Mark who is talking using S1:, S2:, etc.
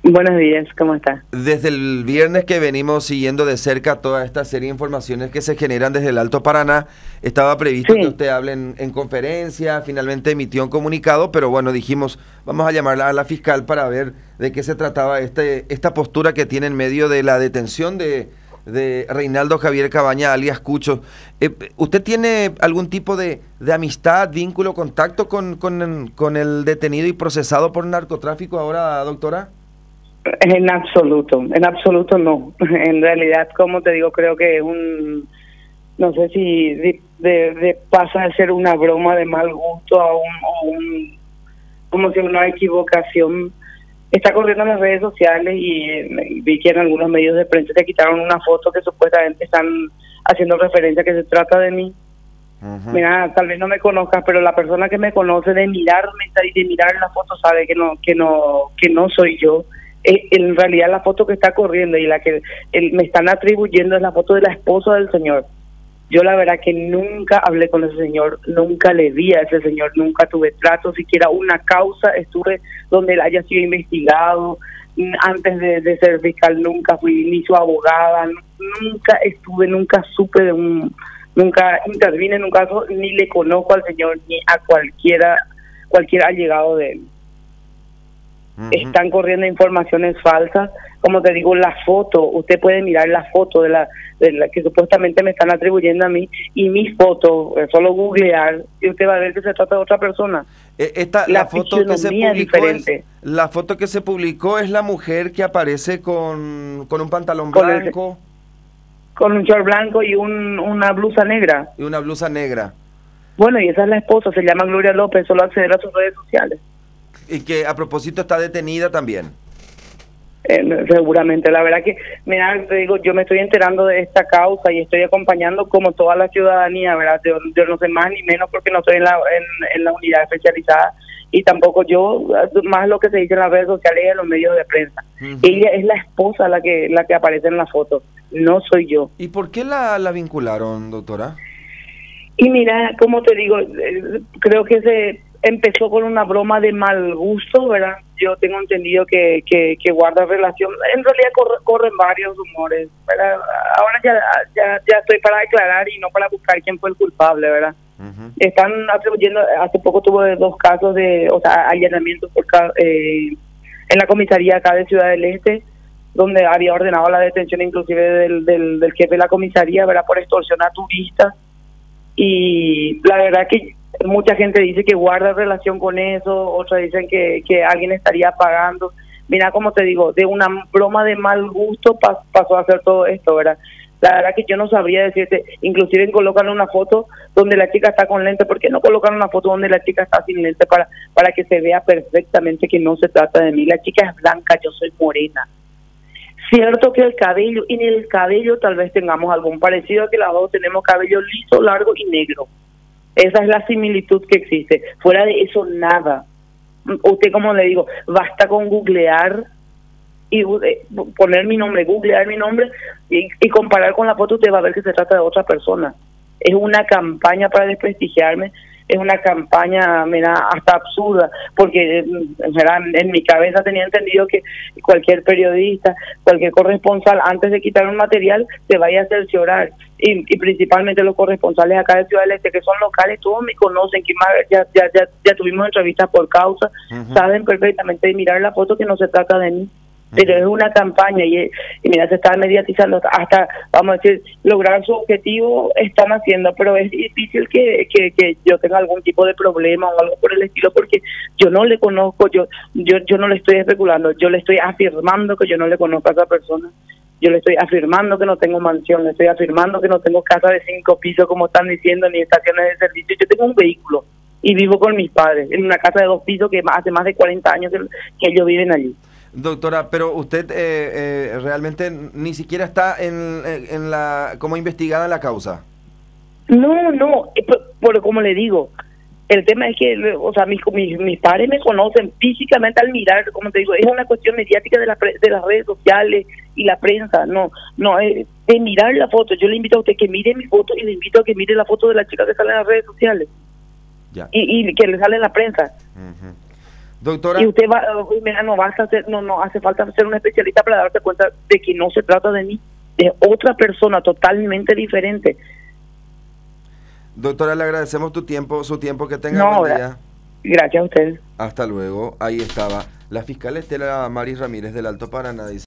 S1: Buenos días, ¿cómo está?
S2: Desde el viernes que venimos siguiendo de cerca toda esta serie de informaciones que se generan desde el Alto Paraná, estaba previsto que
S1: Sí,
S2: usted hable en conferencia, finalmente emitió un comunicado, pero bueno, dijimos, vamos a llamarla a la fiscal para ver de qué se trataba esta postura que tiene en medio de la detención de Reinaldo Javier Cabaña, alias Cucho. ¿Usted tiene algún tipo de amistad, vínculo, contacto con el detenido y procesado por narcotráfico ahora, doctora?
S1: en absoluto no. En realidad, como te digo, creo que es no sé si pasa de ser una broma de mal gusto como si una equivocación. Está corriendo en las redes sociales y vi que en algunos medios de prensa te quitaron una foto que supuestamente están haciendo referencia a que se trata de mí.
S2: Ujú.
S1: Mira, tal vez no me conozcas, pero la persona que me conoce de mirarme y de mirar la foto sabe que no soy yo. En realidad la foto que está corriendo y la que me están atribuyendo es la foto de la esposa del señor. Yo la verdad que nunca hablé con ese señor, nunca le vi a ese señor, nunca tuve trato, siquiera una causa estuve donde él haya sido investigado. Antes de ser fiscal nunca fui ni su abogada, nunca estuve, nunca supe nunca intervine en un caso, ni le conozco al señor ni a cualquier allegado de él.
S2: Ujú.
S1: Están corriendo informaciones falsas. Como te digo, la foto, usted puede mirar la foto de la que supuestamente me están atribuyendo a mí y mi foto, solo googlear y usted va a ver que se trata de otra persona.
S2: La
S1: La
S2: foto que se
S1: fisionomía es
S2: publicó
S1: diferente.
S2: la foto que se publicó es la mujer que aparece con un pantalón
S1: con
S2: blanco
S1: con un short blanco y una blusa negra.
S2: y una blusa negra,
S1: Bueno, y esa es la esposa, se llama Gloria López, solo acceder a sus redes sociales.
S2: y que a propósito está detenida también.
S1: Seguramente, la verdad que, mira, te digo, yo me estoy enterando de esta causa y estoy acompañando como toda la ciudadanía, ¿verdad? Yo no sé más ni menos porque no estoy en la unidad especializada y tampoco yo, más lo que se dice en las redes sociales y en los medios de prensa.
S2: Ujú.
S1: Ella es la esposa la que aparece en la foto, no soy yo.
S2: ¿Y por qué la vincularon, doctora?
S1: Y mira, como te digo, creo que se empezó con una broma de mal gusto, ¿verdad? Yo tengo entendido que guarda relación. En realidad corren varios rumores, ¿verdad? Ahora ya estoy para declarar y no para buscar quién fue el culpable, ¿verdad?
S2: Ujú.
S1: Están atribuyendo, hace poco tuve dos casos allanamientos en la comisaría acá de Ciudad del Este, donde había ordenado la detención inclusive del jefe de la comisaría, ¿verdad? Por extorsión a turistas. Y la verdad que mucha gente dice que guarda relación con eso, otros dicen que alguien estaría pagando. Mira, como te digo, de una broma de mal gusto pasó a hacer todo esto, ¿verdad? La verdad que yo no sabría decirte, inclusive colocan una foto donde la chica está con lente. ¿Por qué no colocan una foto donde la chica está sin lente para que se vea perfectamente que no se trata de mí? La chica es blanca, yo soy morena. Cierto que en el cabello tal vez tengamos algún parecido, que las dos tenemos cabello liso, largo y negro. Esa es la similitud que existe. Fuera de eso, nada. Usted, como le digo, basta con googlear y poner mi nombre, googlear mi nombre y comparar con la foto, usted va a ver que se trata de otra persona. Es una campaña para desprestigiarme, es una campaña, mira, hasta absurda, porque en mi cabeza tenía entendido que cualquier periodista, cualquier corresponsal, antes de quitar un material, se vaya a cerciorar. Y principalmente los corresponsales acá de Ciudad del Este, que son locales, todos me conocen, que más ya tuvimos entrevistas por causa,
S2: Ujú.
S1: saben perfectamente de mirar la foto que no se trata de mí. Pero es una campaña y mira, se está mediatizando hasta, vamos a decir, lograr su objetivo están haciendo, pero es difícil que yo tenga algún tipo de problema o algo por el estilo, porque yo no le conozco, yo no le estoy especulando, yo le estoy afirmando que yo no le conozco a esa persona. Yo le estoy afirmando que no tengo mansión, le estoy afirmando que no tengo casa de 5 pisos como están diciendo, ni estaciones de servicio. Yo tengo un vehículo y vivo con mis padres en una casa de 2 pisos que hace más de 40 años que ellos viven allí.
S2: Doctora, pero usted realmente ni siquiera está como investigada en la causa.
S1: No, como le digo, el tema es que, o sea, mis padres me conocen físicamente al mirar, como te digo, es una cuestión mediática de las redes sociales y la prensa, no, de mirar la foto. Yo le invito a usted que mire mi foto y le invito a que mire la foto de la chica que sale en las redes sociales
S2: Ya.
S1: y que le sale en la prensa.
S2: Ujú. Doctora.
S1: Y usted mira, no basta ser, no hace falta ser un especialista para darse cuenta de que no se trata de mí, de otra persona totalmente diferente.
S2: Doctora, le agradecemos su tiempo, que tenga buen día.
S1: Gracias a usted.
S2: Hasta luego. Ahí estaba la fiscal Estela Maris Ramírez del Alto Paraná.